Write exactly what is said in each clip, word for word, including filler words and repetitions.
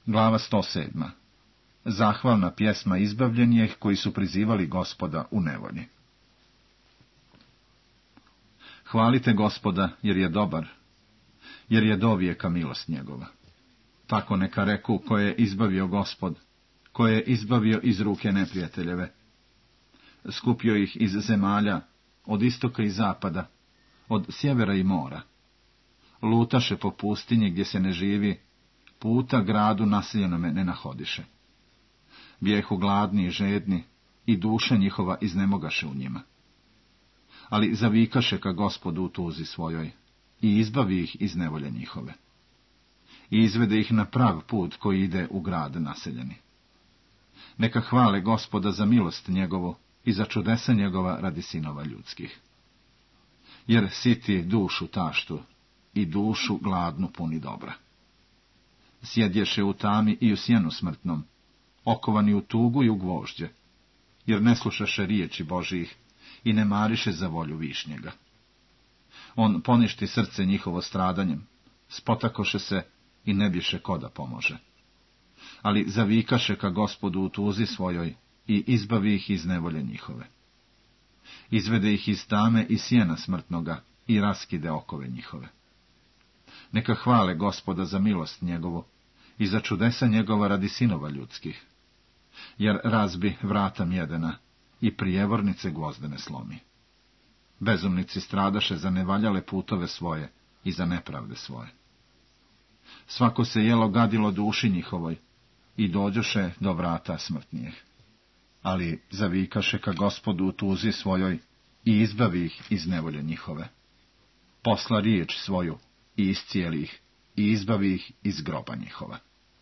Glava sto sedma. Zahvalna pjesma izbavljenih koji su prizivali Gospoda u nevolji. Hvalite Gospoda, jer je dobar, jer je dovijeka milost njegova. Tako neka reku koje je izbavio Gospod, koje je izbavio iz ruke neprijateljeve. Skupio ih iz zemalja, od istoka i zapada, od sjevera i mora. Lutaše po pustinji gdje se ne živi, puta gradu naseljenome ne nahodiše. Bijehu gladni i žedni, i duša njihova iznemogaše u njima. Ali zavikaše ka Gospodu u tuzi svojoj, i izbavi ih iz nevolje njihove. I izvede ih na prav put koji ide u grad naseljeni. Neka hvale Gospoda za milost njegovu i za čudesa njegova radi sinova ljudskih. Jer siti dušu taštu i dušu gladnu puni dobra. Sjedješe u tami i u sjenu smrtnom, okovani u tugu i u gvožđe, jer ne slušaše riječi Božijih i ne mariše za volju višnjega. On poništi srce njihovo stradanjem, spotakoše se i ne biše ko da pomože. Ali zavikaše ka Gospodu u tuzi svojoj i izbavi ih iz nevolje njihove. Izvede ih iz tame i sjena smrtnoga i raskide okove njihove. Neka hvale Gospoda za milost njegovu i za čudesa njegova radi sinova ljudskih, jer razbi vrata mjedena i prijevornice gvozdene slomi. Bezumnici stradaše za nevaljale putove svoje i za nepravde svoje. Svako se jelo gadilo duši njihovoj i dođoše do vrata smrtnijih. Ali zavikaše ka Gospodu u tuzi svojoj i izbavi ih iz nevolje njihove. Posla riječ svoju i iscijeli ih i izbavi ih iz groba njihova.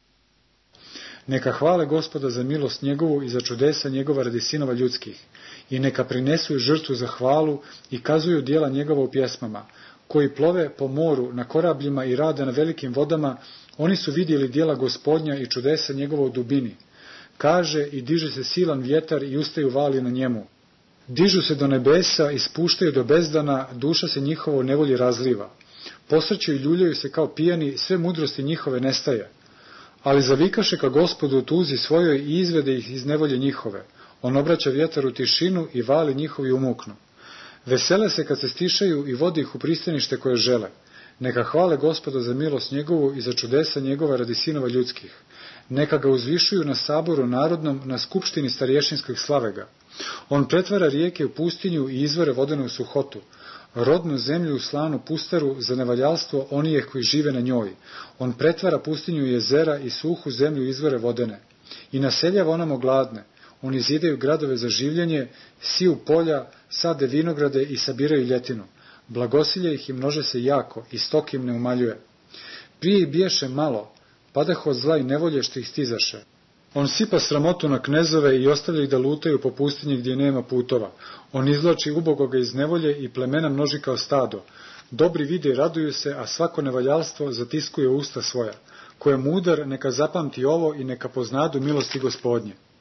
Neka hvale Gospoda za milost njegovu i za čudesa njegova radi sinova ljudskih, i neka prinesu žrtvu za hvalu i kazuju djela njegova u pjesmama, koji plove po moru na korabljima i rade na velikim vodama, oni su vidjeli djela Gospodnja i čudesa njegova u dubini. Kaže i diže se silan vjetar i ustaju vali na njemu. Dižu se do nebesa i spuštaju do bezdana, duša se njihova u nevolji razliva. Posrću i ljuljaju se kao pijani, sve mudrosti njihove nestaje. Ali zavikaše ka Gospodu u tuzi svojoj i izvede ih iz nevolje njihove. On obraća vjetar u tišinu i vali njihovi umuknu. Vesele se kad se stišaju i vodi ih u pristanište koje žele. Neka hvale Gospoda za milost njegovu i za čudesa njegova radi sinova ljudskih. Neka ga uzvišuju na saboru narodnom, na skupštini starješinskog slave ga. On pretvara rijeke u pustinju i izvore vodene u suhotu. Rodnu zemlju u slanu pustaru za nevaljalstvo onijeh koji žive na njoj. On pretvara pustinju u jezera i suhu zemlju izvore vodene. I naseljava onamo gladne. Oni zidaju gradove za življenje, siju polja, sade vinograde i sabiraju ljetinu. Blagosilje ih i množe se jako, i stok im ne umaljuje. Prije ih biješe malo, padahu od zla i nevolje što ih stizaše. On sipa sramotu na knezove i ostavlja ih da lutaju po pustinji gdje nema putova. On izvlači ubogoga iz nevolje i plemena množi kao stado. Dobri vide i raduju se, a svako nevaljalstvo zatiskuje usta svoja. Ko je mudar, neka zapamti ovo i neka poznadu milosti Gospodnje.